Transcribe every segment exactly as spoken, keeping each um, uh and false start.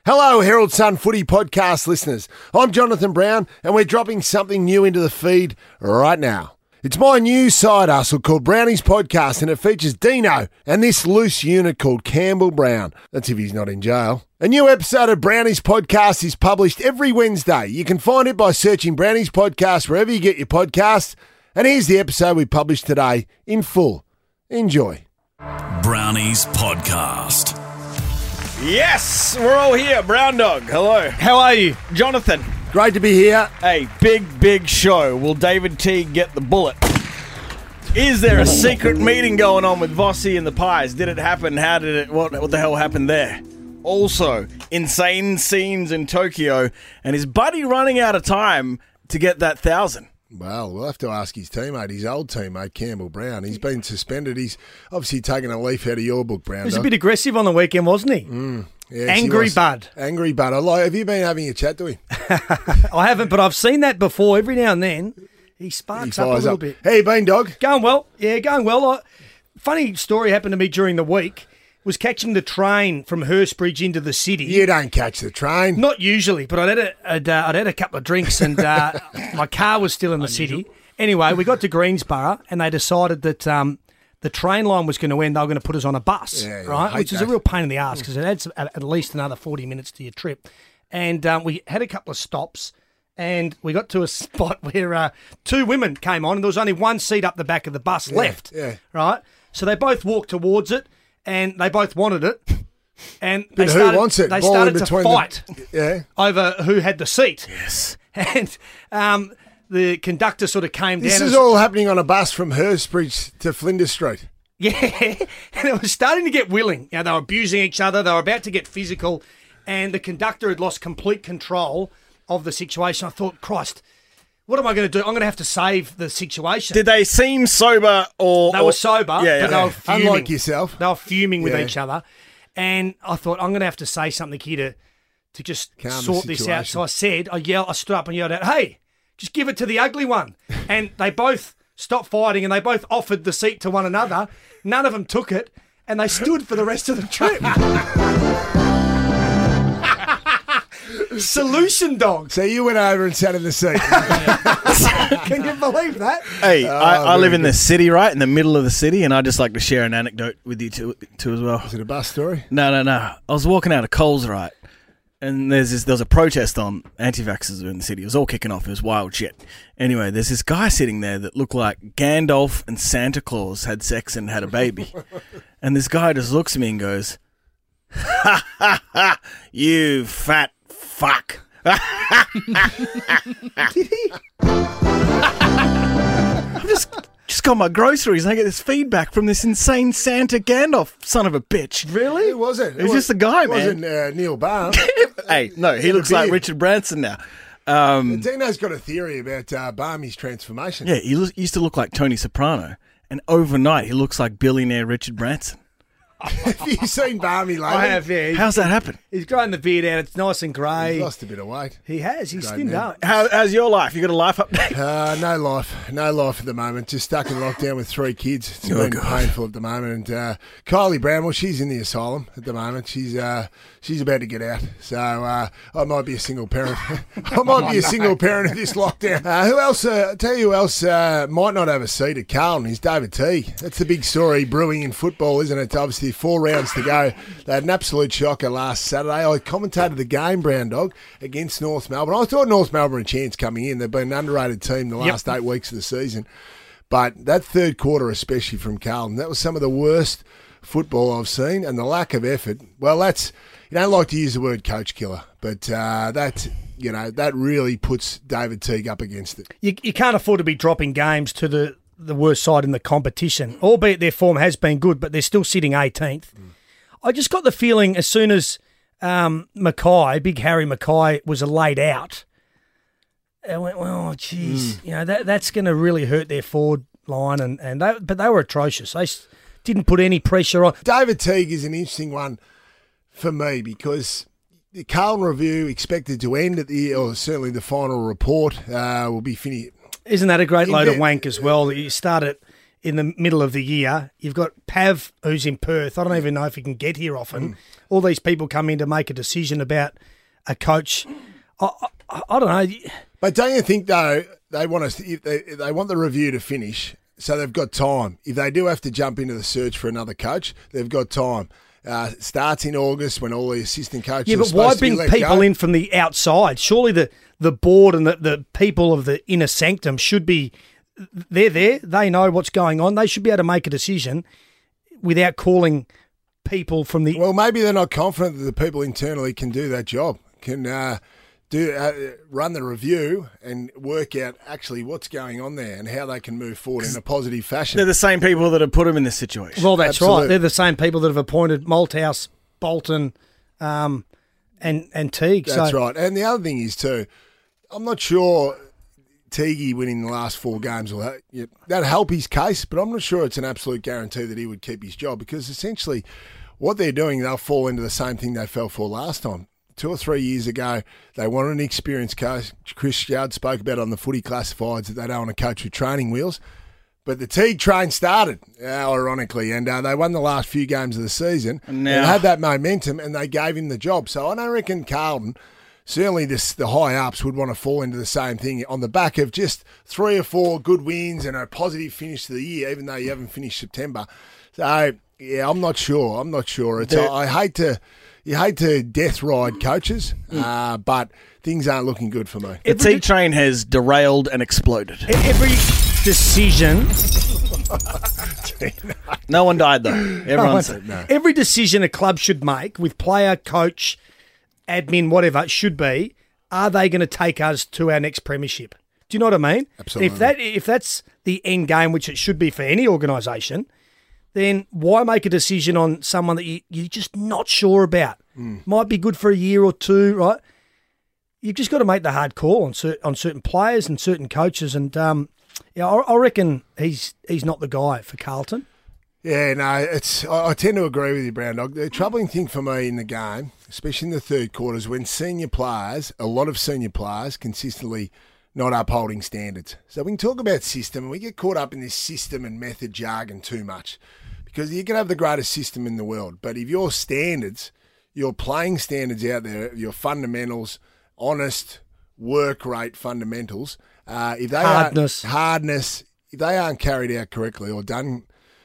Hello, Herald Sun Footy Podcast listeners. I'm Jonathan Brown, and we're dropping something new into the feed right now. It's my new side hustle called Brownie's Podcast, and it features Dino and this loose unit called Campbell Brown. That's if he's not in jail. A new episode of Brownie's Podcast is published every Wednesday. You can find it by searching Brownie's Podcast wherever you get your podcasts. And here's the episode we published today in full. Enjoy. Brownie's Podcast. Yes, we're all here. Brown Dog, hello. How are you? Jonathan. Great to be here. Hey, big, big show. Will David Teague get the bullet? Is there a secret meeting going on with Vossi and the Pies? Did it happen? How did it, what, what the hell happened there? Also, insane scenes in Tokyo, and is Buddy running out of time to get that thousand? Well, we'll have to ask his teammate, his old teammate, Campbell Brown. He's been suspended. He's obviously taken a leaf out of your book, Brown. He was a bit aggressive on the weekend, wasn't he? Mm, yes, Angry he Bud. Angry Bud. I like, have you been having a chat to him? I haven't, but I've seen that before. Every now and then, he sparks he up a little up. bit. How you been, dog? Going well. Yeah, going well. I, funny story happened to me during the week. Was catching the train from Hurstbridge into the city. You don't catch the train. Not usually, but I'd had a, I'd, uh, I'd had a couple of drinks and uh, my car was still in the city. Anyway, we got to Greensborough and they decided that um, the train line was going to end. They were going to put us on a bus, Yeah, yeah, right? I Which hate is a that. real pain in the ass because it adds at at least another forty minutes to your trip. And um, we had a couple of stops and we got to a spot where uh, two women came on and there was only one seat up the back of the bus left, yeah. right? So they both walked towards it and they both wanted it. And they But who started, wants it? They Ball started in to between the- fight Yeah. over who had the seat. Yes. And um, the conductor sort of came This down. is and, all happening on a bus from Hurstbridge to Flinders Street. Yeah, and it was starting to get willing. You know, they were abusing each other. They were about to get physical, and the conductor had lost complete control of the situation. I thought, Christ, what am I going to do? I'm going to have to save the situation. Did they seem sober or... They or- were sober, Yeah, yeah. but they were fuming. Unlike yourself. They were fuming with Yeah. each other. And I thought, I'm going to have to say something here to, to just Calm the sort this out. situation. So I said, I yelled, I stood up and yelled out, hey, just give it to the ugly one. And they both stopped fighting and they both offered the seat to one another. None of them took it and they stood for the rest of the trip. Solution dog. So you went over and sat in the seat. Can you believe that? Hey, I, I very live in the good. city, right? In the middle of the city, and I just like to share an anecdote with you too, too as well. Is it a bus story? No, no, no. I was walking out of Coles, right? And there's this, there was a protest on anti-vaxxers in the city. It was all kicking off. It was wild shit. Anyway, there's this guy sitting there that looked like Gandalf and Santa Claus had sex and had a baby. And this guy just looks at me and goes, ha, ha, ha, you fat fuck. I just, just got my groceries and I get this feedback from this insane Santa Gandalf son of a bitch. Really? Who was it? It was just the guy, it man. wasn't uh, Neil Barnes. Hey, no, he Yeah, the looks like beard. Richard Branson now. Um, Dino's got a theory about uh, Barmy's transformation. yeah, he lo- used to look like Tony Soprano, and overnight he looks like billionaire Richard Branson. Have you seen Barmy lately? I have, yeah. He's, How's that happen? he's growing the beard out. It's nice and grey. He's lost a bit of weight. He has. He's Great thinned man. up. How, how's your life? You got a life update? Uh, no life. No life at the moment. Just stuck in lockdown with three kids. It's Oh, been God. painful at the moment. And uh, Kylie Brown, well, she's in the asylum at the moment. She's uh, she's about to get out. So uh, I might be a single parent. I might be a single parent of this lockdown. Uh, who else? Uh, I'll tell you who else uh, might not have a seat at Carlton is David Teague. That's the big story brewing in football, isn't it? Obviously, four rounds to go. They had an absolute shocker last Saturday. I commentated the game, Brown Dog, against North Melbourne. I thought North Melbourne had a chance coming in. They've been an underrated team the last eight weeks of the season. But that third quarter, especially from Carlton, that was some of the worst football I've seen, and the lack of effort. Well, that's, you don't like to use the word coach killer, but uh, that, you know, that really puts David Teague up against it. You, you can't afford to be dropping games to the, the worst side in the competition, albeit their form has been good, but they're still sitting eighteenth. Mm. I just got the feeling as soon as um, Mackay, big Harry Mackay, was laid out, I went, well, geez, mm. you know, that that's going to really hurt their forward line, and, and they, but they were atrocious. They s- didn't put any pressure on. David Teague is an interesting one for me because the Carlton review expected to end at the, or certainly the final report uh, will be finished. Isn't that a great load Yeah. of wank as well? You start it in the middle of the year. You've got Pav, who's in Perth. I don't even know if he can get here often. Mm. All these people come in to make a decision about a coach. I, I, I don't know. But don't you think, though, they want us? If they, they want the review to finish, so they've got time. If they do have to jump into the search for another coach, they've got time. Uh, starts in August when all the assistant coaches yeah, are but supposed why to be bring let people go. in from the outside? Surely the, the board and the, the people of the inner sanctum should be, they're there, they know what's going on. They should be able to make a decision without calling people from the... Well, maybe they're not confident that the people internally can do that job, can uh, do uh, run the review and work out actually what's going on there and how they can move forward in a positive fashion. They're the same people that have put him in this situation. Well, that's Absolutely. right. They're the same people that have appointed Malthouse, Bolton, um, and and Teague. That's so, right. And the other thing is too, I'm not sure Teague winning the last four games will ha- yeah, that'll help his case, but I'm not sure it's an absolute guarantee that he would keep his job because essentially what they're doing, they'll fall into the same thing they fell for last time. Two or three years ago, they wanted an experienced coach. Chris Judd spoke about on the footy classifieds that they don't want to coach with training wheels. But the Teague train started, uh, ironically, and uh, they won the last few games of the season. Now- And had that momentum, and they gave him the job. So I don't reckon Carlton, certainly this, the high-ups, would want to fall into the same thing on the back of just three or four good wins and a positive finish to the year, even though you haven't finished September. So, yeah, I'm not sure. I'm not sure. It's, I, I hate to... You hate to death ride coaches, uh, but things aren't looking good for me. The Teague train has derailed and exploded. every decision... No one died, though. Everyone said no. Every decision a club should make with player, coach, admin, whatever, should be, are they going to take us to our next premiership? Do you know what I mean? Absolutely. If that if that's the end game, which it should be for any organisation, then why make a decision on someone that you, you're just not sure about? Mm. Might be good for a year or two, right? You've just got to make the hard call on, cer- on certain players and certain coaches. And um, yeah, I, I reckon he's he's not the guy for Carlton. Yeah, no, it's. I, I tend to agree with you, Brown Dog. The troubling thing for me in the game, especially in the third quarter, is when senior players, a lot of senior players, consistently not upholding standards. So we can talk about system, and we get caught up in this system and method jargon too much. Because you can have the greatest system in the world, but if your standards, your playing standards out there, your fundamentals, honest work rate fundamentals, uh, if they hardness, aren't, hardness, if they aren't carried out correctly or done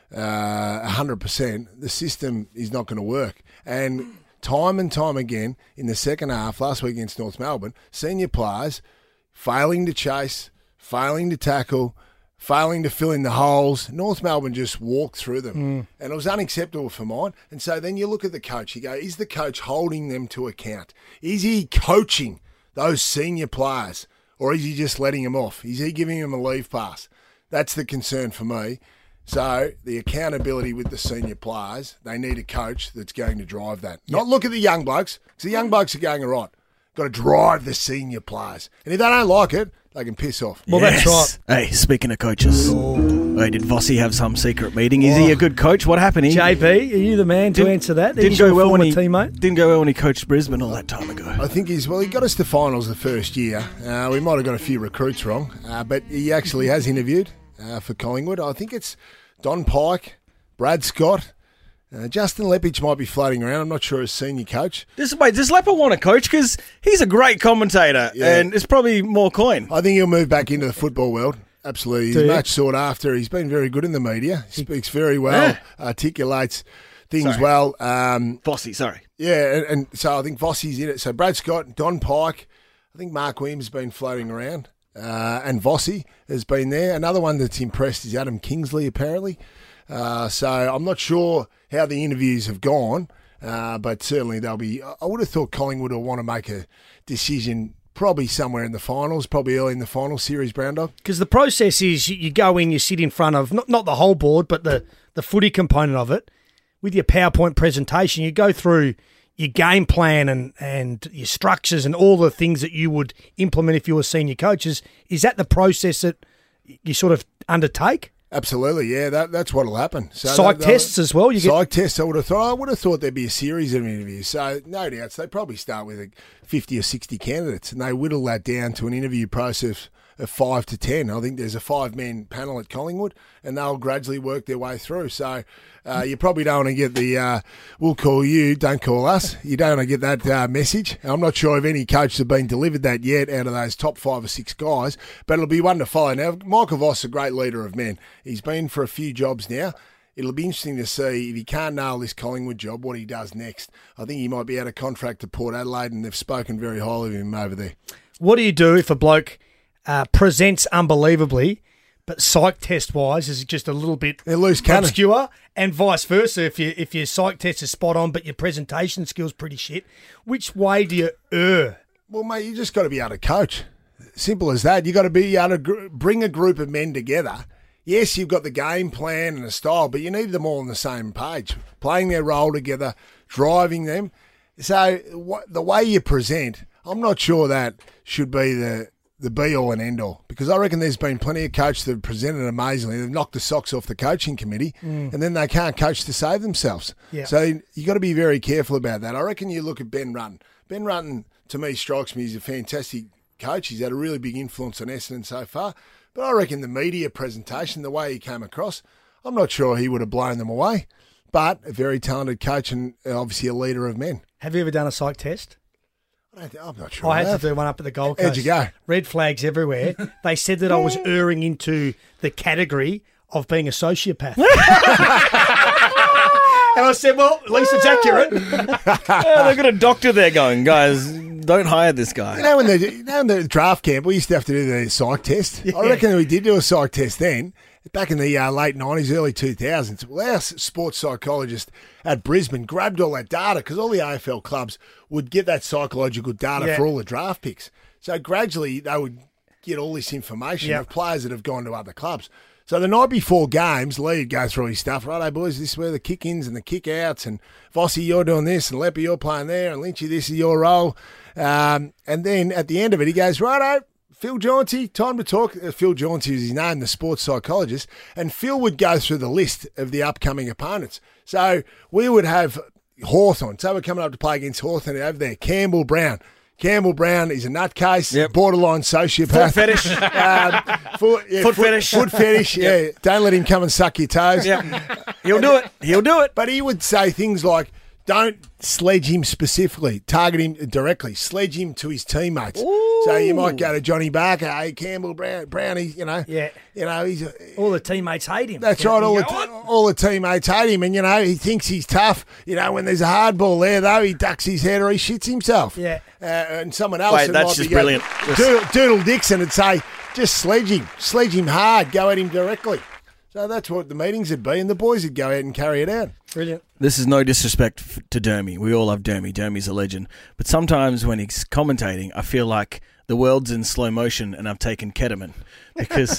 uh, one hundred percent, the system is not going to work. And time and time again in the second half, last week against North Melbourne, senior players failing to chase, failing to tackle, failing to fill in the holes. North Melbourne just walked through them. Mm. And it was unacceptable for mine. And so then you look at the coach. You go, is the coach holding them to account? Is he coaching those senior players? Or is he just letting them off? Is he giving them a leave pass? That's the concern for me. So the accountability with the senior players, they need a coach that's going to drive that. Yep. Not look at the young blokes, because the young blokes are going all right. Got to drive the senior players. And if they don't like it, they can piss off. Well, Yes. that's right. Hey, speaking of coaches, wait, did Vossi have some secret meeting? Is he a good coach? What happened? He J B, are you the man to Didn't- answer that? didn't He's go your well when former he teammate. didn't go well when he coached Brisbane all that time ago. I think he's, well, he got us to finals the first year. Uh, we might have got a few recruits wrong, uh, but he actually has interviewed uh, for Collingwood. I think it's Don Pike, Brad Scott, uh, Justin Lepich might be floating around. I'm not sure as senior coach. Does, wait, does Lepper want to coach? Because he's a great commentator Yeah. and it's probably more coin. I think he'll move back into the football world. Absolutely. He's Do you? much sought after. He's been very good in the media. He speaks very well, Yeah. articulates things Sorry. well. Um, Vossi, sorry. yeah, and, and so I think Vossi's in it. So Brad Scott, Don Pike, I think Mark Williams has been floating around, uh, and Vossi has been there. Another one that's impressed is Adam Kingsley, apparently. Uh, so I'm not sure how the interviews have gone, uh, but certainly they'll be. I would have thought Collingwood will want to make a decision probably somewhere in the finals, probably early in the final series, Brown Dog. Because the process is you, you go in, you sit in front of, not, not the whole board, but the, the footy component of it. With your PowerPoint presentation, you go through your game plan and, and your structures and all the things that you would implement if you were senior coaches. Is that the process that you sort of undertake? Absolutely, yeah, that, that's what'll happen. So Psych they- tests they'll- as well. You get Psych tests, I would have thought. I would have thought there'd be a series of interviews. So no doubts, they probably start with a fifty or sixty candidates, and they whittle that down to an interview process of five to ten. I think there's a five-man panel at Collingwood, and they'll gradually work their way through. So uh, you probably don't want to get the uh, we'll call you, don't call us. You don't want to get that uh, message. I'm not sure if any coach have been delivered that yet out of those top five or six guys, but it'll be one to follow. Now, Michael Voss is a great leader of men. He's been for a few jobs now. It'll be interesting to see if he can't nail this Collingwood job, what he does next. I think he might be out of contract to Port Adelaide, and they've spoken very highly of him over there. What do you do if a bloke uh, presents unbelievably, but psych test-wise is just a little bit They're loose cannon. obscure, and vice versa? If you if your psych test is spot on, but your presentation skills pretty shit, which way do you err? Well, mate, you just got to be able to coach. Simple as that. You got to be able to gr- bring a group of men together. Yes, you've got the game plan and the style, but you need them all on the same page, playing their role together, driving them. So what, the way you present, I'm not sure that should be the, the be-all and end-all, because I reckon there's been plenty of coaches that have presented amazingly. They've knocked the socks off the coaching committee, mm. and then they can't coach to save themselves. Yeah. So you got to be very careful about that. I reckon you look at Ben Rutten. Ben Rutten, to me, strikes me as a fantastic coach. He's had a really big influence on Essendon so far. But I reckon the media presentation, the way he came across, I'm not sure he would have blown them away. But a very talented coach and obviously a leader of men. Have you ever done a psych test? I don't, I'm not sure. I had have. to do one up at the Gold Coast. How'd you go? Red flags everywhere. They said that I was erring into the category of being a sociopath. And I said, well, at least it's accurate. Oh, they've got a doctor there going, guys, don't hire this guy. You know, when the, you know, in the draft camp, we used to have to do the psych test. Yeah. I reckon we did do a psych test then, back in the uh, late nineties, early two thousands. Well, our sports psychologist at Brisbane grabbed all that data because all the A F L clubs would get that psychological data Yeah. for all the draft picks. So gradually they would get all this information Yep. of players that have gone to other clubs. So the night before games, Lee would go through his stuff. Righto, boys, this is where the kick-ins and the kick-outs, and Vossi, you're doing this, and Leppy, you're playing there, and Lynchy, this is your role. Um, and then at the end of it, he goes, righto, Phil Jauncey, time to talk. Uh, Phil Jauncey is his name, the sports psychologist, and Phil would go through the list of the upcoming opponents. So we would have Hawthorn. So we're coming up to play against Hawthorn over there. Campbell Brown. Campbell Brown is a nutcase, Yep. borderline sociopath. Foot fetish. Um, foot, yeah, Foot fetish. Foot fetish, yeah. Don't let him come and suck your toes. Yeah. He'll do it. He'll do it. But he would say things like, don't sledge him specifically, target him directly, sledge him to his teammates. Ooh. So you might go to Johnny Barker, hey, Campbell Brown, Brownie, you know. Yeah. You know, he's a, All the teammates hate him. that's You right. All go, the, "What?" all the teammates hate him, and you know he thinks he's tough. You know, when there's a hard ball there, though, he ducks his head or he shits himself. Yeah. Uh, and someone else. Wait, that that's might just be going, brilliant. Just- Doodle, Doodle Dixon would say, just sledge him, sledge him hard, go at him directly. So that's what the meetings would be, and the boys would go out and carry it out. Brilliant. This is no disrespect f- to Dermy. We all love Dermy. Dermy's a legend. But sometimes when he's commentating, I feel like the world's in slow motion and I've taken ketamine. Because,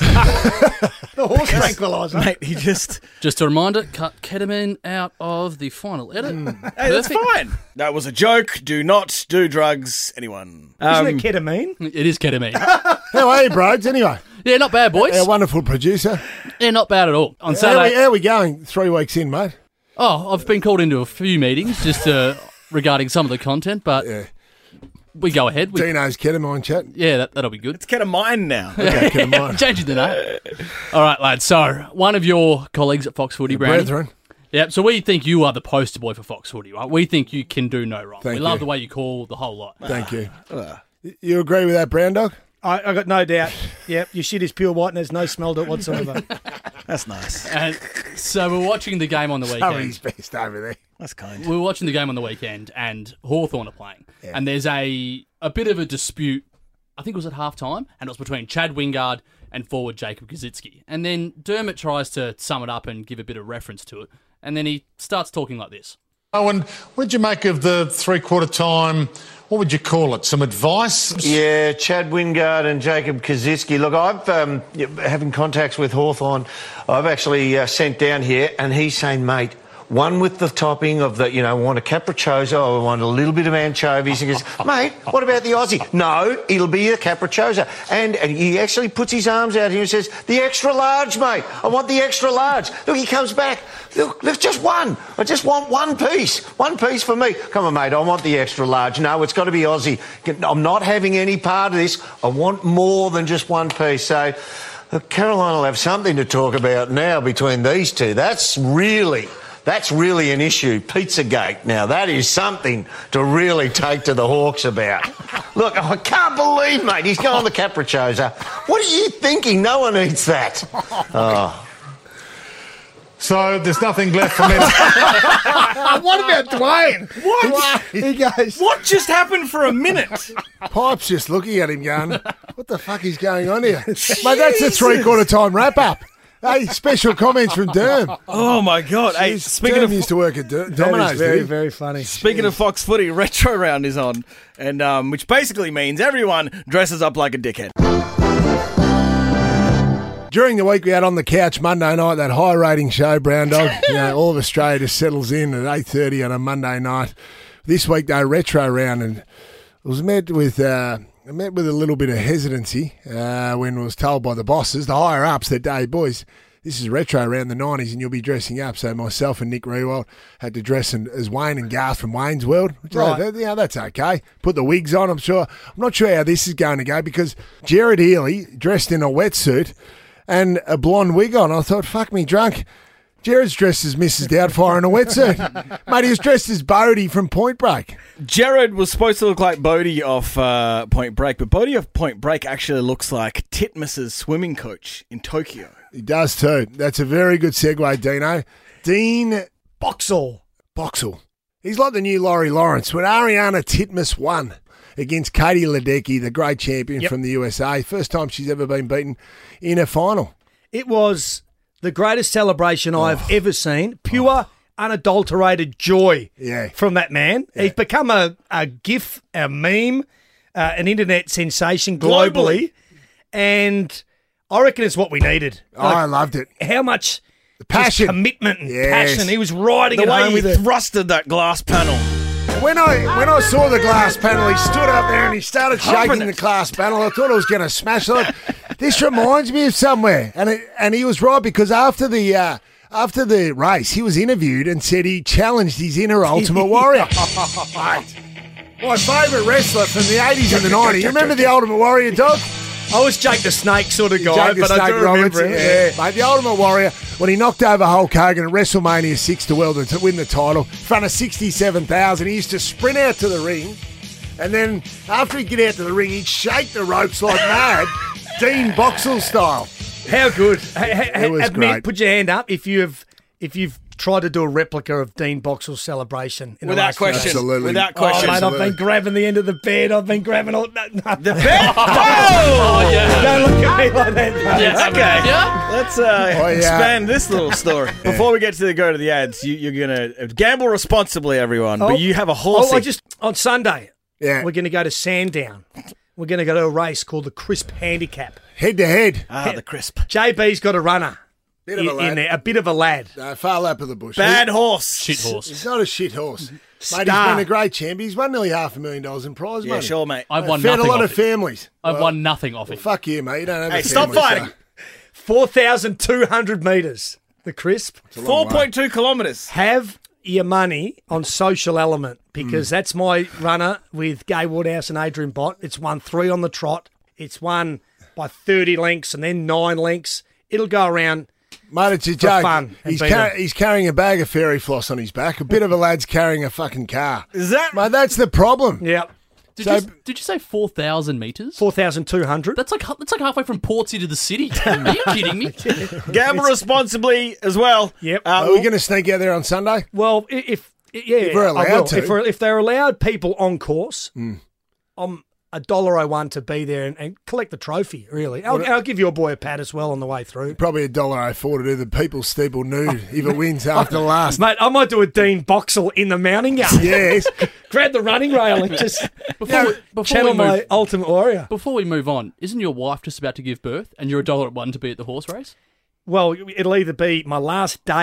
The horse tranquilizer. mate, he just... Just a reminder, cut ketamine out of the final edit. Hey, that's fine. That was a joke. Do not do drugs, anyone. Isn't Um, it ketamine? It is ketamine. How are you, bros? Anyway, Yeah, not bad, boys. our wonderful producer. Yeah, not bad at all. On How we, Saturday, how we going three weeks in, mate? oh, I've been called into a few meetings just uh, regarding some of the content, but Yeah. we go ahead. We, Dino's ketamine chat. yeah, that, that'll be good. it's ketamine now. Okay, ketamine. Changing the name. All right, lads. So, one of your colleagues at Fox Footy, Brownie. Brethren. Yep, so we think you are the poster boy for Fox Footy, right? We think you can do no wrong. Thank we love you. the way you call the whole lot. Thank you. You agree with that, Brown Dog? I, I got no doubt. Yep, your shit is pure white and there's no smell to it whatsoever. That's nice. And so we're watching the game on the Somebody's weekend. best over there. That's kind. We were watching the game on the weekend, and Hawthorn are playing. And there's a a bit of a dispute. I think it was at half time, and it was between Chad Wingard and forward Jacob Kazitsky. And then Dermot tries to sum it up and give a bit of reference to it. And then he starts talking like this. Owen, what did you make of the three-quarter time, what would you call it, some advice? Yeah, Chad Wingard and Jacob Kazitsky. Look, I've, um, having contacts with Hawthorn, I've actually uh, sent down here, and he's saying, mate, one with the topping of the, you know, I want a capriccioso, I want a little bit of anchovies. And he goes, mate, what about the Aussie? No, it'll be a capriccioso. And, and he actually puts his arms out here and says, the extra large, mate. I want the extra large. Look, he comes back. Look, look, just one. I just want one piece. One piece for me. Come on, mate, I want the extra large. No, it's got to be Aussie. I'm not having any part of this. I want more than just one piece. So look, Caroline will have something to talk about now between these two. That's really... That's really an issue. Pizzagate. Now, that is something to really take to the Hawks about. Look, I can't believe, mate, he's going the capriccioso. What are you thinking? No one eats that. Oh. So there's nothing left for me. What about Dwayne? What? He goes, What just happened for a minute? Pipe's just looking at him going, what the fuck is going on here? Mate, that's a three-quarter time wrap-up. Hey, special comments from Derm. Oh my God! Hey, Jeez, speaking Derm of used to work at Der- That Domino's. is very, did he? very funny. speaking of Fox Footy, Retro Round is on, and um, which basically means everyone dresses up like a dickhead. During the week, we had on the couch Monday night that high-rating show, Brown Dog. You know, all of Australia just settles in at eight thirty on a Monday night. This week, though, Retro Round, and it was met with uh, met with a little bit of hesitancy uh, when it was told by the bosses, the higher-ups, that, hey, boys, this is Retro Round the nineties and you'll be dressing up. So myself and Nick Rewald had to dress in, as Wayne and Garth from Wayne's World. Which, Right. uh, yeah, that's okay. Put the wigs on, I'm sure. I'm not sure how this is going to go because Jared Healy dressed in a wetsuit and a blonde wig on. I thought, fuck me drunk. Jared's dressed as Missus Doubtfire in a wetsuit. Mate, he was dressed as Bodie from Point Break. Jared was supposed to look like Bodie off uh, Point Break, but Bodie off Point Break actually looks like Titmus's swimming coach in Tokyo. He does too. That's a very good segue, Dino. Dean Boxall. Boxall. He's like the new Laurie Lawrence. When Ariana Titmus won against Katie Ledecky, the great champion Yep. from the U S A, first time she's ever been beaten in a final. It was the greatest celebration I've ever seen. Pure, unadulterated joy Yeah. from that man. He's become a, a gif, a meme, uh, an internet sensation globally. Globally. And I reckon it's what we needed. Oh, I loved it. How much passion. just commitment and Yes. passion. He was riding The it way home he with it. thrusted that glass panel. When I when I saw the glass panel, he stood up there and he started shaking Humping the it. glass panel. I thought I was going to smash it. This reminds me of somewhere, and it, and he was right because after the uh, after the race, he was interviewed and said he challenged his inner Ultimate Warrior. Mate, my favourite wrestler from the eighties and the nineties. You remember the Ultimate Warrior, Dog? I was Jake the Snake sort of guy, Jake the but I Snake do Roberts, remember him. yeah. Mate, the Ultimate Warrior, when he knocked over Hulk Hogan at WrestleMania six to well to win the title, in front of sixty-seven thousand, he used to sprint out to the ring, and then after he'd get out to the ring, he'd shake the ropes like mad, Dean Boxall style. How good! Hey, hey, It was admit, great. put your hand up if you've if you've tried to do a replica of Dean Boxall's celebration. In the Without last few question. days. Absolutely. Without Oh, question. mate, I've Absolutely. been grabbing the end of the bed. I've been grabbing all. No, no. The bed? Oh! yeah. Don't look at me like that. mate. Yeah, Okay. Yeah. Let's uh, Oh, yeah. expand this little story. Before we get to the go to the ads, you, you're going to gamble responsibly, everyone, Oh. but you have a horse. Oh, I just on Sunday. Yeah, We're going to go to Sandown. We're going to go to a race called the Crisp Handicap. head to head. Ah, the crisp. J B's got a runner. Bit of a in, lad. in there, a bit of a lad. No, far lap of the bush. Bad horse. Shit horse. He's not a shit horse. Mate, he's Star. been a great champion. He's won nearly half a million dollars in prize Yeah, money. sure, mate. I've won Fed a nothing lot off of it. families. I've Well, won nothing off well, it. fuck you, mate. You don't have Hey, a stop family, fighting. so- four thousand two hundred metres, the Crisp. four point two kilometres. Have your money on Social Element because Mm. that's my runner with Gay Woodhouse and Adrian Bott. It's won three on the trot. It's won by thirty lengths and then nine lengths. It'll go around. Mate, it's a joke. fun and He's, beat car- him. he's carrying a bag of fairy floss on his back. A bit of a lad's carrying a fucking car. Is that? Mate, that's the problem. Yeah, Did, So- you, did you say four thousand metres? four thousand two hundred. That's like that's like halfway from Portsea to the city. Are you kidding me? Gamble responsibly as well. Yep. Uh, Are we going to sneak out there on Sunday? Well, i- if yeah, If we're I allowed will. to. If, we're, if they're allowed people on course, Mm. I'm a dollar oh one to be there and, and collect the trophy. Really, I'll, I'll give your boy a pat as well on the way through. Probably a dollar oh four to do the People's Steeple nude if it wins after the last. Mate, I might do a Dean Boxall in the mounting yard. Yes. Grab the running rail and just Before, we, before, channel we my move, Ultimate Warrior. before we move on, isn't your wife just about to give birth and you're a dollar at one to be at the horse race? Well, it'll either be my last day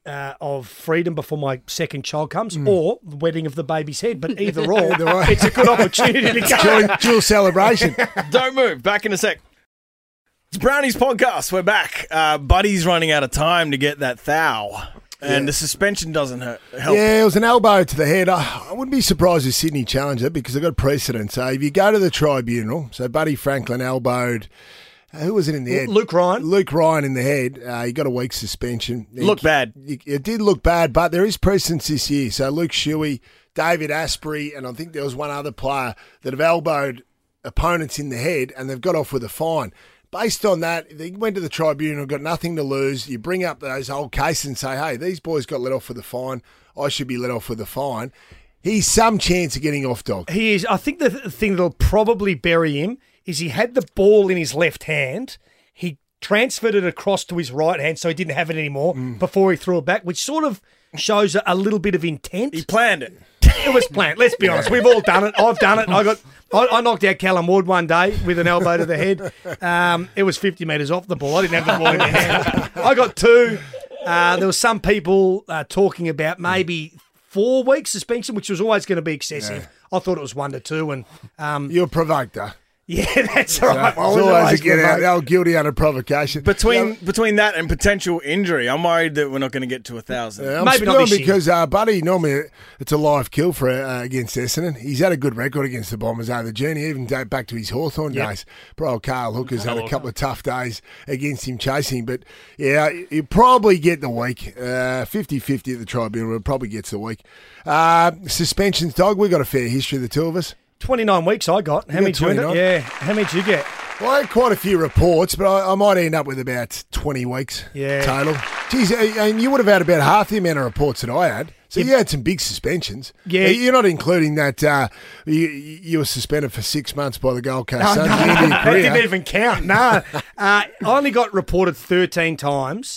uh, of freedom before my second child comes, Mm. or the wedding of the baby's head. But either or, Either way. it's a good opportunity to go. Dual, dual celebration. Don't move. Back in a sec. It's Brownie's podcast. We're back. Uh, Buddy's running out of time to get that thou. And Yeah. the suspension doesn't hurt, help. Yeah, it was an elbow to the head. I, I wouldn't be surprised if Sydney challenged it because they've got precedent. So if you go to the tribunal, so Buddy Franklin elbowed, uh, who was it in the head? Luke Ryan. Luke Ryan in the head. Uh, he got a week's suspension. Looked He- bad. It did look bad, but there is precedence this year. So Luke Shuey, David Asprey, and I think there was one other player that have elbowed opponents in the head and they've got off with a fine. Based on that, they went to the tribunal, got nothing to lose. You bring up those old cases and say, hey, these boys got let off with a fine. I should be let off with a fine. He's some chance of getting off, dog. He is. I think the th- thing that'll probably bury him is he had the ball in his left hand. He transferred it across to his right hand, so he didn't have it anymore before he threw it back, which sort of shows a, a little bit of intent. He planned it. It was planned. Let's be honest. We've all done it. I've done it. I got. I, I knocked out Callum Ward one day with an elbow to the head. Um, it was fifty metres off the ball. I didn't have the ball in my hand. I got two. Uh, there was some people uh, talking about maybe four weeks suspension, which was always going to be excessive. I thought it was one to two, and um, You're provoked, though. yeah, that's all right. It's always a get out. They're guilty under provocation. Between Yeah, between that and potential injury, I'm worried that we're not going to get to a thousand. Yeah, I'm Maybe not spewing this year. because uh, Buddy, normally it's a live kill for uh, against Essendon. He's had a good record against the Bombers over the journey, even date back to his Hawthorn Yep. days. Bro, Carl Hooker's had a Hooker. couple of tough days against him chasing. But, yeah, you probably get the week. Uh, fifty-fifty at the tribunal, probably gets the week. Uh, suspensions, dog, we got a fair history, the two of us. twenty-nine weeks I got. How You many got did you end up? twenty-nine? Yeah. How many did you get? Well, I had quite a few reports, but I, I might end up with about twenty weeks Yeah. total. Geez, uh, and you would have had about half the amount of reports that I had. So you had some big suspensions. Yeah. Uh, You're not including that uh, you, you were suspended for six months by the Gold Coast No, Suns. no, at the end of your that career. didn't even count. No. Uh, I only got reported thirteen times,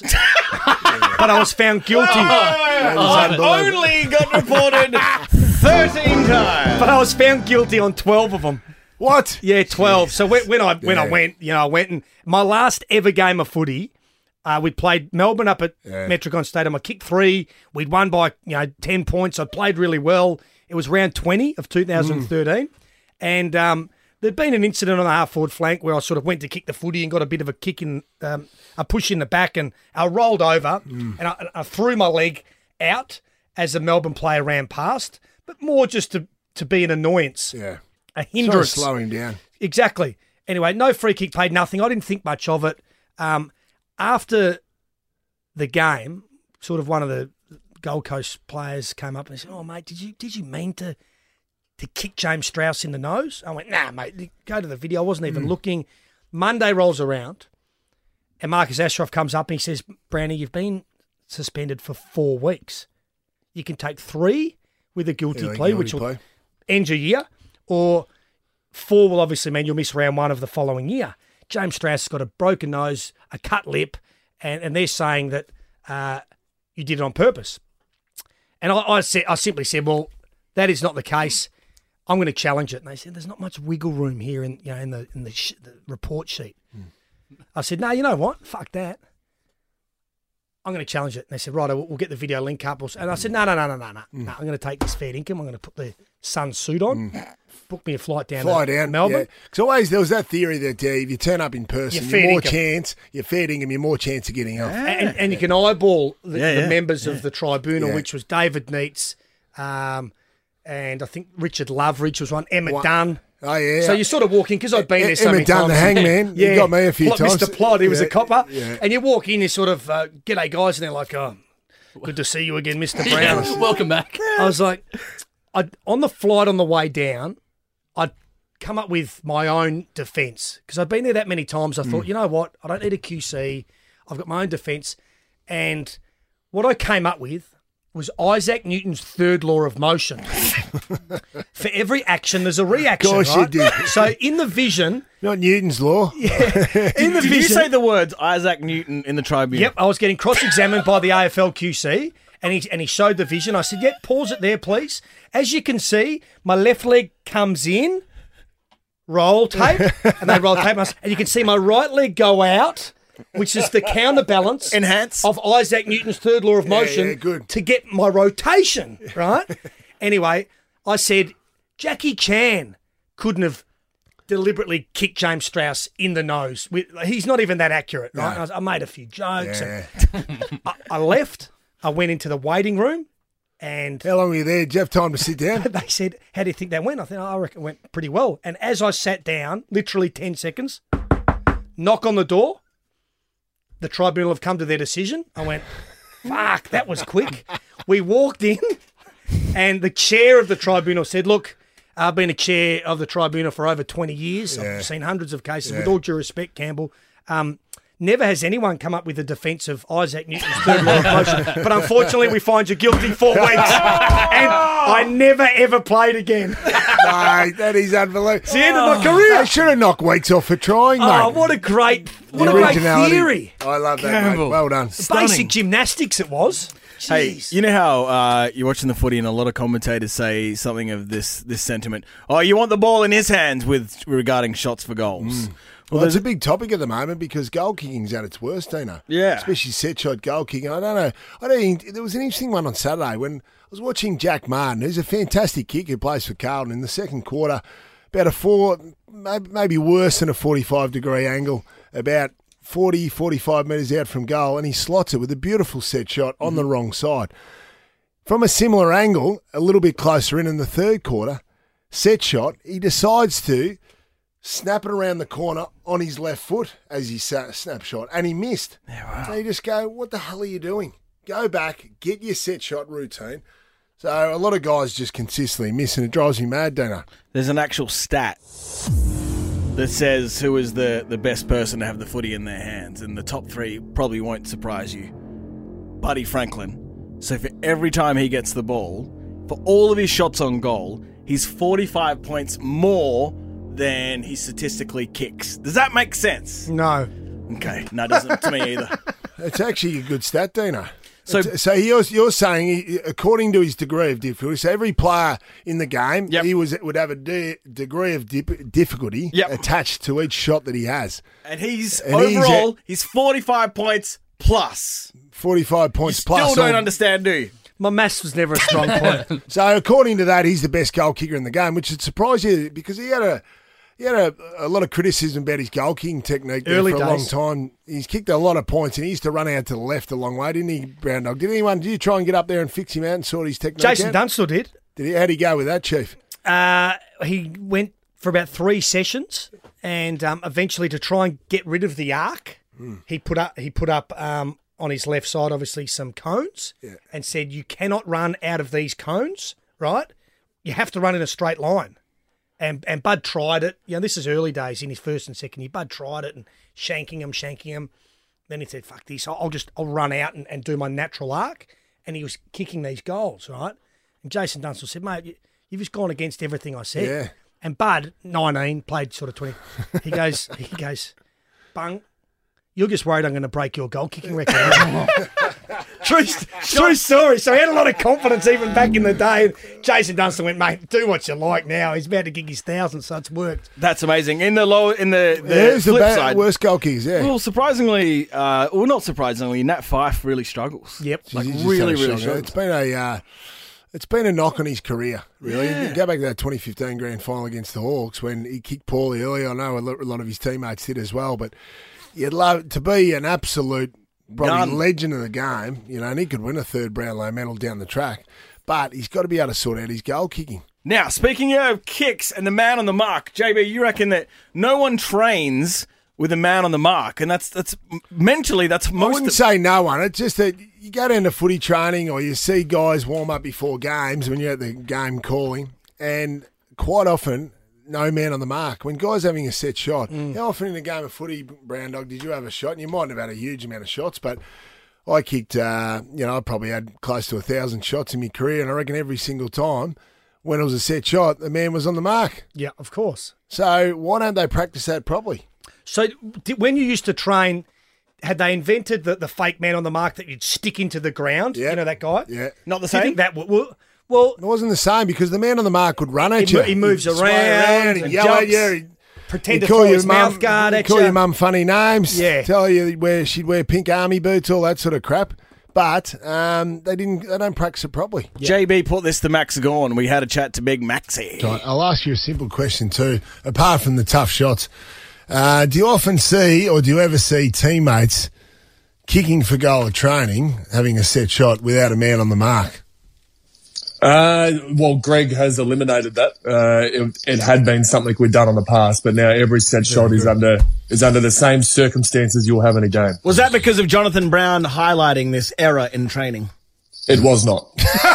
but I was found guilty. I've only got reported thirteen times. But I was found guilty on twelve of them. What? Yeah, twelve. So when, when I when I Yeah. went, you know, I went and my last ever game of footy, uh, we played Melbourne up at Yeah. Metricon Stadium. I kicked three. We'd won by you know ten points. I played really well. It was round twenty of two thousand thirteen, and um, there'd been an incident on the half forward flank where I sort of went to kick the footy and got a bit of a kick in, um, a push in the back, and I rolled over and I, I threw my leg out as a Melbourne player ran past, but more just to to be an annoyance, Yeah. a Trying to hindrance. slow him down. Exactly. Anyway, no free kick paid, nothing. I didn't think much of it. Um, after the game, sort of one of the Gold Coast players came up and said, "Oh, mate, did you did you mean to to kick James Strauss in the nose?" I went, "Nah, mate. Go to the video. I wasn't even looking." Monday rolls around, and Marcus Ashraf comes up and he says, "Brownie, you've been suspended for four weeks. You can take three with a guilty Yeah, plea, guilty which will plea. end your year, or four will obviously mean you'll miss round one of the following year." James Strauss has got a broken nose, a cut lip, and, and they're saying that uh, you did it on purpose. And I, I said, I simply said, well, that is not the case. I'm going to challenge it. And they said, there's not much wiggle room here in you know in the in the, sh- the report sheet. I said, no, you know what? Fuck that. I'm going to challenge it. And they said, right, we'll, we'll get the video link up. And I said, no, no, no, no, no, no. no I'm going to take this fair income. I'm going to put the sun suit on, book me a flight down Fly to down, Melbourne. Because always there was that theory that uh, if you turn up in person, You're you're, fair more income. chance, you're fair income, you're more chance of getting off. And, and you can eyeball the, Yeah, the yeah. members of the tribunal, Yeah. which was David Neitz, um, and I think Richard Loveridge was one, Emmett What? Dunn. Oh, yeah. So you sort of walk in, because I've been there so many Emmett Dunn, times. the hangman. Yeah. You got me a few Plot- times. Mister Plod, he was a Yeah, copper. yeah. And you walk in, you sort of, uh, g'day guys, and they're like, oh, good to see you again, Mister Brown. Yeah, welcome back. I was like, I'd, on the flight on the way down, I'd come up with my own defence, because I'd been there that many times. I thought, Mm. you know what? I don't need a Q C. I've got my own defence. And what I came up with was Isaac Newton's third law of motion. For every action, there's a reaction, Course you right? did. So in the vision, Not Newton's law. in the Did you vision, say the words Isaac Newton in the tribunal? yep, I was getting cross-examined by the A F L Q C, and he and he showed the vision. I said, "Yep, pause it there, please." As you can see, my left leg comes in, roll tape, and they roll tape, and you can see my right leg go out, which is the counterbalance Enhance. of Isaac Newton's third law of motion yeah, good. to get my rotation, right? Anyway, I said, Jackie Chan couldn't have deliberately kicked James Strauss in the nose. With, he's not even that accurate, right? No. I, was- I made a few jokes. Yeah. And I, I left. I went into the waiting room and How long were you there? Did you have time to sit down? they said, how do you think that went? I think, oh, I reckon it went pretty well. And as I sat down, literally ten seconds, knock on the door. The tribunal have come to their decision. I went, fuck, that was quick. We walked in and the chair of the tribunal said, look, I've been a chair of the tribunal for over twenty years. Yeah. I've seen hundreds of cases. Yeah. With all due respect, Campbell, um, never has anyone come up with a defence of Isaac Newton's third law of motion. But unfortunately, we find you guilty four weeks. And I never, ever played again. No, that is unbelievable. It's the end of my career. They should have knocked weeks off for trying, mate. Oh, what a great, what The a great originality. theory. I love that, Campbell. mate. Well done. Basic gymnastics it was. Hey, Jeez. you know how uh, you're watching the footy and a lot of commentators say something of this this sentiment. Oh, you want the ball in his hands with regarding shots for goals. Well, it's a big topic at the moment because goal kicking's at its worst, Dino. Yeah. Especially set shot goal kicking. I don't know. I don't think, there was an interesting one on Saturday when I was watching Jack Martin, who's a fantastic kicker who plays for Carlton in the second quarter, about a four, maybe, maybe worse than a forty-five degree angle, about forty, forty-five metres out from goal, and he slots it with a beautiful set shot on the wrong side. From a similar angle, a little bit closer in in the third quarter, set shot, he decides to snap it around the corner on his left foot as he sa- snapshot, and he missed. So you just go, what the hell are you doing? Go back, get your set shot routine. So a lot of guys just consistently miss, and it drives me mad, Dana. There's an actual stat that says who is the, the best person to have the footy in their hands, and the top three probably won't surprise you. Buddy Franklin. So for every time he gets the ball, for all of his shots on goal, he's forty-five points more than he statistically kicks. Does that make sense? No. Okay, no, it doesn't to me either. It's actually a good stat, Dana. So- So, so you're, you're saying, he- according to his degree of difficulty, so every player in the game, Yep. he was would have a de- degree of dip- difficulty Yep. attached to each shot that he has. And he's, And he's overall, he's, forty-five points plus. forty-five points You still plus. don't on- understand, do you? My maths was never a strong point. So according to that, he's the best goal kicker in the game, which would surprise you because he had a he had a, a lot of criticism about his goal kicking technique there Early for a days. long time. He's kicked a lot of points, and he used to run out to the left a long way, didn't he, Brown Dog? Did anyone? Did you try and get up there and fix him out and sort his technique Jason out? Dunstall did. Did he? How'd he go with that, Chief? Uh, he went for about three sessions, and um, eventually to try and get rid of the arc, he put up he put up um, on his left side, obviously some cones, Yeah. and said you cannot run out of these cones, right? You have to run in a straight line. And and Bud tried it. You know, this is early days in his first and second year. Bud tried it and shanking him, shanking him. Then he said, "Fuck this! I'll I'll just I'll run out and, and do my natural arc." And he was kicking these goals, right? And Jason Dunstall said, "Mate, you, you've just gone against everything I said." Yeah. And Bud, nineteen, played sort of twenty. He goes, he goes, "Bung, you're just worried I'm going to break your goal kicking record." True, true story. So he had a lot of confidence even back in the day. Jason Dunstall went, "Mate, do what you like now." He's about to kick his thousand, so it's worked. That's amazing. In the low, in the, the Who's the flip bad, side, worst goal kickers? Yeah. well, surprisingly, uh, well, not surprisingly, Nat Fife really struggles. Yep. like He's just really, had a really shock. struggles. It's been a uh, it's been a knock on his career. Really, You go back to that twenty fifteen grand final against the Hawks when he kicked poorly early. I know a lot a lot of his teammates did as well, but you'd love to be an absolute probably Gun. legend of the game. You know, and he could win a third Brownlow medal down the track, but he's got to be able to sort out his goal kicking. Now, speaking of kicks and the man on the mark, J B, you reckon that no one trains with a man on the mark, and that's that's mentally that's I most. wouldn't Of, say no one. It's just that you go down to footy training or you see guys warm up before games when you're at the game calling, and quite often, no man on the mark. When guys are having a set shot, how often in a game of footy, Brown Dog, did you have a shot? And you mightn't have had a huge amount of shots, but I kicked, uh, you know, I probably had close to a thousand shots in my career, and I reckon every single time when it was a set shot, the man was on the mark. Yeah, of course. So why don't they practice that properly? So did, when you used to train, had they invented the, the fake man on the mark that you'd stick into the ground? Yeah. You know that guy? Yeah. not the Do you same. think that would... Well, well It wasn't the same because the man on the mark would run at He you. mo- he moves He'd sway around he'd and yell at jumps. you. He'd- Pretend He'd to throw his mouth guard he'd at call you. your mum funny names. Yeah. Tell you where she'd wear pink army boots, all that sort of crap. But um, they didn't. They don't practice it properly. J B put this to Max Gorn. We had a chat to Big Maxie. Right, I'll ask you a simple question too. Apart from the tough shots, uh, do you often see, or do you ever see teammates kicking for goal at training, having a set shot without a man on the mark? Uh, well, Greg has eliminated that. Uh, it, it had been something we'd done in the past, but now every set shot is under is under the same circumstances you'll have in a game. Was that because of Jonathan Brown highlighting this error in training? It was not.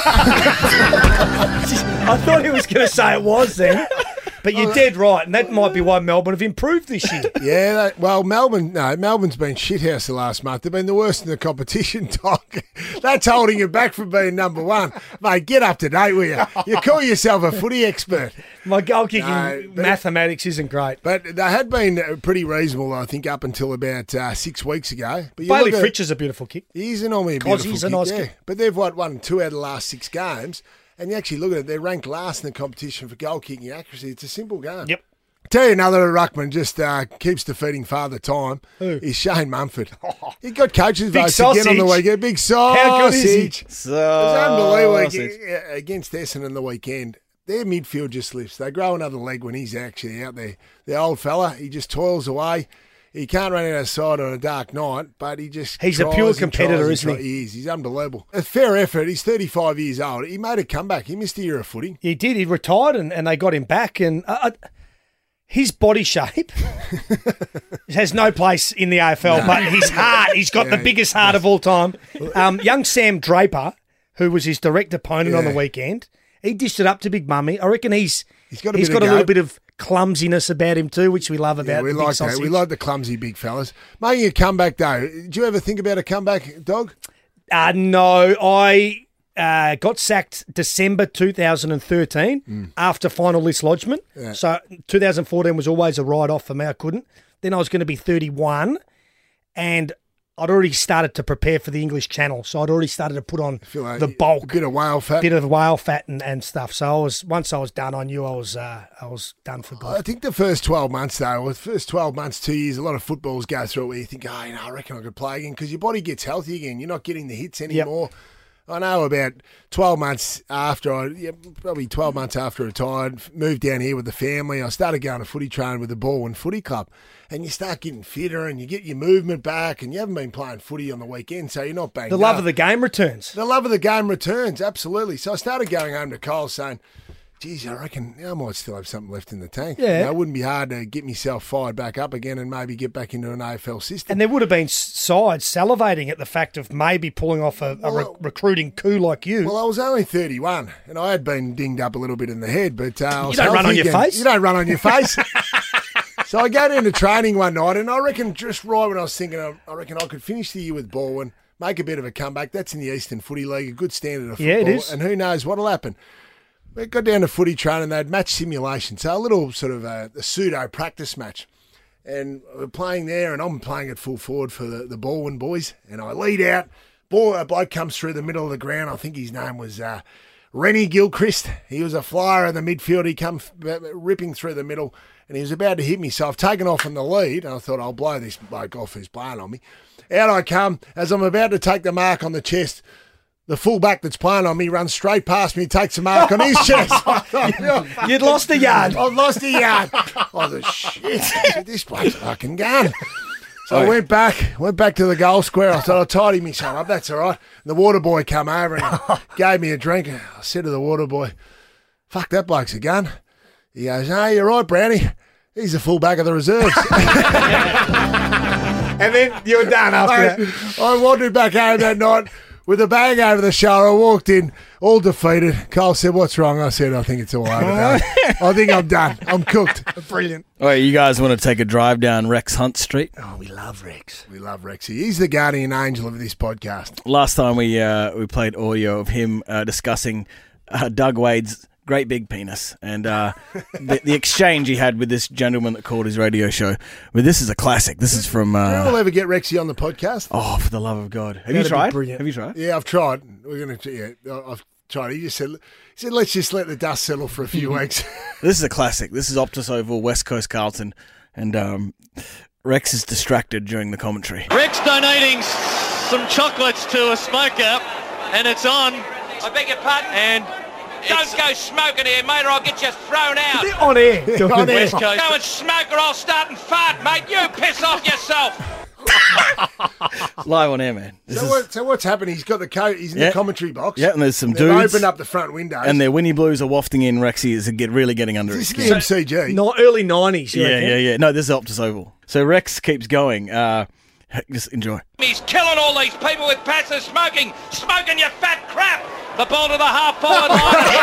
I thought he was going to say it was then. But you're dead right, and that might be why Melbourne have improved this year. Yeah, that, well, Melbourne, no, Melbourne's been shithouse the last month. They've been the worst in the competition, Doc. That's holding you back from being number one. Mate, get up to date with you. You call yourself a footy expert. My goal kicking No, but- mathematics isn't great. But they had been pretty reasonable, I think, up until about uh, six weeks ago. But you Bailey look at- Fritsch is a beautiful kick. He's normally a Cos beautiful he's a kick, nice yeah. kick. But they've what, won two out of the last six games. And you actually look at it, they're ranked last in the competition for goal kicking accuracy. It's a simple game. Yep. Tell you another ruckman just uh, keeps defeating Father Time. Who? Is Shane Mumford. He got coaches Big votes again on the sausage. weekend. Big sausage. How good is he? It was unbelievable Sausage. Ag- against Essendon the weekend. Their midfield just lifts. They grow another leg when he's actually out there. The old fella, he just toils away. He can't run outside on a dark night, but he just He's a tries pure and competitor, tries and isn't he? tries. He is. He's unbelievable. A fair effort. He's thirty-five years old. He made a comeback. He missed a year of footy. He did. He retired, and, and they got him back. And uh, uh, his body shape has no place in the A F L, but his heart, he's got Yeah. the biggest heart of all time. Um, young Sam Draper, who was his direct opponent on the Yeah. weekend, he dished it up to Big Mummy. I reckon he's He's got a he's bit got of a little go. bit of clumsiness about him too, which we love about Yeah, we the big like sausage. that. We like the clumsy big fellas. Making a comeback, though. Do you ever think about a comeback, Dog? Uh, no, I uh, got sacked December two thousand thirteen after final list lodgement. Yeah. So two thousand fourteen was always a write-off for me. I couldn't. Then I was going to be thirty-one, and I'd already started to prepare for the English Channel. So I'd already started to put on Feel like the a bulk, bit of whale fat. bit of whale fat and, and stuff. So I was once I was done, I knew I was uh, I was done for I good. think the first twelve months, though, or the first twelve months, two years, a lot of footballers go through it where you think, oh, you know, I reckon I could play again because your body gets healthy again. You're not getting the hits anymore. I know about twelve months after I, yeah, probably twelve months after I retired, moved down here with the family. I started going to footy training with the Baldwin Footy Club, and you start getting fitter and you get your movement back, and you haven't been playing footy on the weekend, so you're not banged The love up. of the game returns. The love of the game returns, absolutely. So I started going home to Cole saying, geez, I reckon I might still have something left in the tank. Yeah. You know, it wouldn't be hard to get myself fired back up again and maybe get back into an A F L system. And there would have been sides salivating at the fact of maybe pulling off a, a re- Well, recruiting coup like you. Well, I was only thirty-one, and I had been dinged up a little bit in the head, but uh, I was You don't run healthy on your again. face? You don't run on your face. So I go down to training one night, and I reckon just right when I was thinking, I- I reckon I could finish the year with Baldwin, make a bit of a comeback. That's in the Eastern Footy League, a good standard of football. Yeah, it is. And who knows what'll happen. We got down to footy training, they had match simulation, so a little sort of a, a pseudo practice match. And we're playing there, and I'm playing at full forward for the, the Baldwin boys, and I lead out. Ball, a bloke comes through the middle of the ground. I think his name was uh, Rennie Gilchrist. He was a flyer in the midfield. He come f- ripping through the middle, and he was about to hit me. So I've taken off in the lead, and I thought I'll blow this bloke off who's playing on me. Out I come. As I'm about to take the mark on the chest, the fullback that's playing on me runs straight past me, takes a mark on his chest. You'd lost a yard. I've lost a yard. I thought, shit, this bloke's fucking gun. So I went back, went back to the goal square. I thought, I'll tidy me son up, that's all right. And the water boy come over and gave me a drink. I said to the water boy, fuck, that bloke's a gun. He goes, no, you're right, Brownie. He's the fullback of the reserves. And then you were done after that. I, I wandered back home that night with a bag over the shoulder. I walked in, all defeated. Cole said, what's wrong? I said, I think it's all over now. I think I'm done. I'm cooked. Brilliant. All right, you guys want to take a drive down Rex Hunt Street? Oh, we love Rex. We love Rexy. He's the guardian angel of this podcast. Last time we uh, we played audio of him uh, discussing uh, Doug Wade's great big penis and uh, the, the exchange he had with this gentleman that called his radio show. But this is a classic. This is from. Do you Uh, we'll ever get Rexy on the podcast? oh, for the love of God! Have That'd you be tried? brilliant. Have you tried? Yeah, I've tried. We're going to, yeah, I've tried. He just said, he said, let's just let the dust settle for a few weeks. This is a classic. This is Optus Oval, West Coast Carlton, and um, Rex is distracted during the commentary. Rex donating some chocolates to a smoker, and it's on. I beg your pardon? And don't go smoking here, mate, or I'll get you thrown out. They're on air. on West Coast. Go and smoke or I'll start and fart, mate. You piss off yourself. Live on air, man. This So, is- what, so what's happened? He's got the coat. He's in Yeah. the commentary box. Yeah, and there's some They've dudes. opened up the front windows. and their Winnie Blues are wafting in. Rexy is get, really getting under his This is skin. the M C G. Not early nineties. Yeah, yeah, yeah. No, this is Optus Oval. So Rex keeps going. Uh, just enjoy. He's killing all these people with passive smoking. Smoking, you fat crap. The ball to the half-forward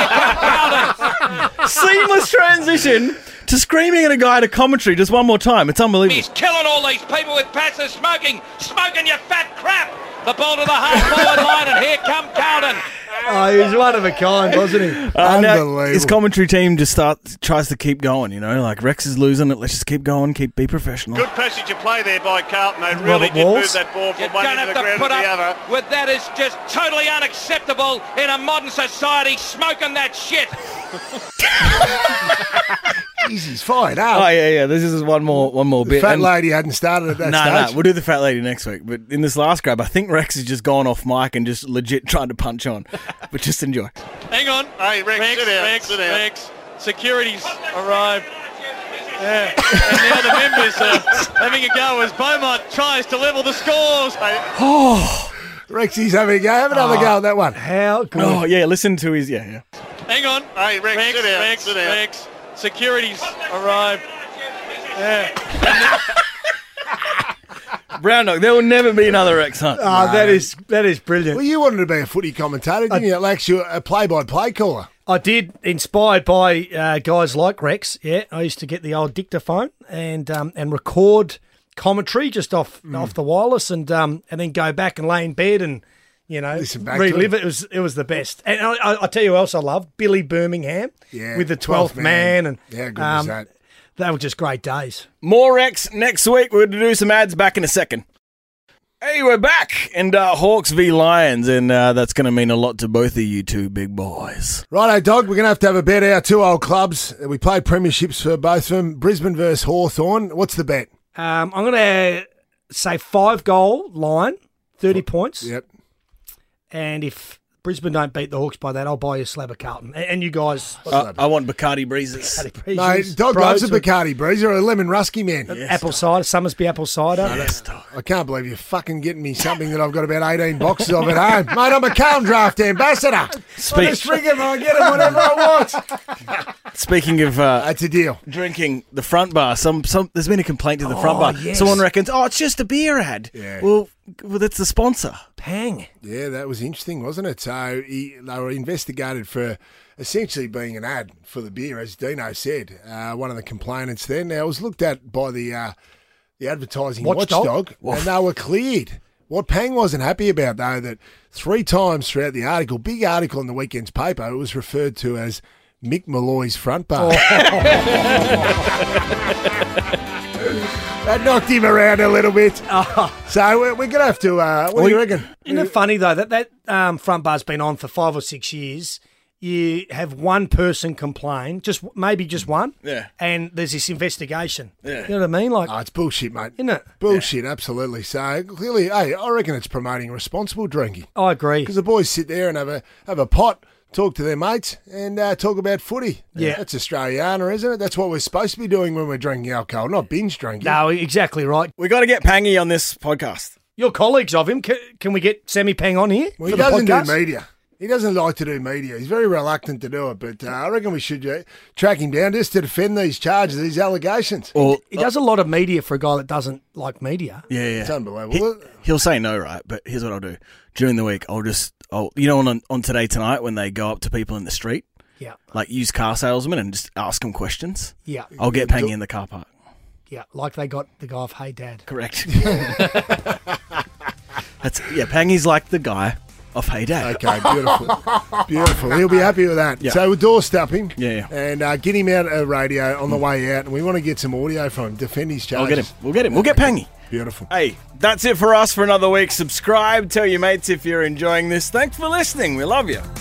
line. Seamless transition to screaming at a guy to commentary just one more time. It's unbelievable. He's killing all these people with passive smoking. Smoking, you fat crap. The ball to the half-forward line, and here come Carlton. Oh, he was one of a kind, wasn't he? Uh, now Unbelievable. his commentary team just starts tries to keep going. You know, like Rex is losing it. Let's just keep going. Keep be professional. Good passage of play there by Carlton. They really Robert did Walls. move that ball You from one don't end have of the to ground put to the up other. with that. Is just totally unacceptable in a modern society, smoking that shit. Jeez, he's fired up. Oh yeah, yeah. This is one more, one more the bit. fat And- lady hadn't started at that No, no, stage. we'll do the fat lady next week. But in this last grab, I think Rex has just gone off mic and just legit trying to punch on. But just enjoy. Hang on. Hey, Rex, Rex, sit down, Rex, sit down. Rex. Security's arrived. Yeah. And now the members are having a go as Beaumont tries to level the scores. Oh, Rexy's having a go. Have another Oh. go at that one. How good. oh yeah. Listen to his yeah, yeah. Hang on. Hey, Rex, Rex, sit down, Rex, sit down. Rex. Security's arrived. Yeah. Brown dog. There will never be another Rex Hunt. Oh, that is that is brilliant. Well, you wanted to be a footy commentator, didn't you? Like you a play-by-play caller. I did, inspired by uh, guys like Rex. Yeah, I used to get the old dictaphone and um, and record commentary just off off the wireless, and um, and then go back and lay in bed and you know Listen back to relive it. it. It was it was the best. And I, I, I tell you who else I loved, Billy Birmingham Yeah, with the twelfth man. and Yeah, good was um, that. They were just great days. More Rex next week. We're going to do some ads back in a second. Hey, we're back. And uh, Hawks v Lions, and uh, that's going to mean a lot to both of you two big boys. Righto, Dog, we're going to have to have a bet. Our two old clubs. We played premierships for both of them. Brisbane versus Hawthorn. What's the bet? Um, I'm going to say five goal line, thirty points. Yep. And if Brisbane don't beat the Hawks by that, I'll buy you a slab of Carlton. And, and you guys, Uh, I want Bacardi Breezes. Mate, Dog loves a Bacardi Breezer or a lemon rusky, man. apple cider, Summersby apple cider. Yes, dog. I can't believe you're fucking getting me something that I've got about eighteen boxes of at home. Mate, I'm a Calm Draft ambassador. I Speak. just drink them and I get them whenever I want. Speaking of uh, That's a deal. drinking, the front bar, some some there's been a complaint to the front bar. yes. Someone reckons, oh, it's just a beer ad. Yeah. Well, well, that's the sponsor. Pang. Yeah, that was interesting, wasn't it? So he, they were investigated for essentially being an ad for the beer, as Dino said. Uh, one of the complainants then. Now, it was looked at by the uh, the advertising Watchdog. watchdog, and they were cleared. What Pang wasn't happy about, though, that three times throughout the article, big article in the weekend's paper, it was referred to as Mick Malloy's front bar. That knocked him around a little bit. So we're, we're going to have to, uh, what do you reckon? Isn't it funny, though, that that um, front bar's been on for five or six years? You have one person complain, just maybe just one, Yeah. and there's this investigation. Yeah. You know what I mean? Like, Oh, it's bullshit, mate. isn't it? Bullshit, absolutely. So clearly, hey, I reckon it's promoting responsible drinking I agree. because the boys sit there and have a have a pot, talk to their mates, and uh, talk about footy. Yeah. That's Australiana, isn't it? That's what we're supposed to be doing when we're drinking alcohol, not binge drinking. No, exactly right. We got to get Pangy on this podcast. You're colleagues of him. Can, can we get Sammy Pang on here? Well, for he the doesn't podcast? do media. He doesn't like to do media. He's very reluctant to do it, but uh, I reckon we should uh, track him down just to defend these charges, these allegations. Or He does a lot of media for a guy that doesn't like media. yeah, yeah. It's unbelievable. He, he'll say no, right? But here's what I'll do during the week. I'll just, I'll, you know, on on Today Tonight when they go up to people in the street, Yeah, like used car salesmen, and just ask them questions. yeah, I'll get Pangy in the car park. yeah. Like they got the guy off Hey Dad. Correct. That's yeah. Pangy's like the guy of Hey Dad. Okay, beautiful. Beautiful. He'll be happy with that. Yeah. So we'll doorstep him Yeah, yeah. and uh, get him out of radio on the way out, and we want to get some audio from him, defend his charges. I'll get him. We'll get him. We'll get Pangy. Beautiful. Hey, that's it for us for another week. Subscribe. Tell your mates if you're enjoying this. Thanks for listening. We love you.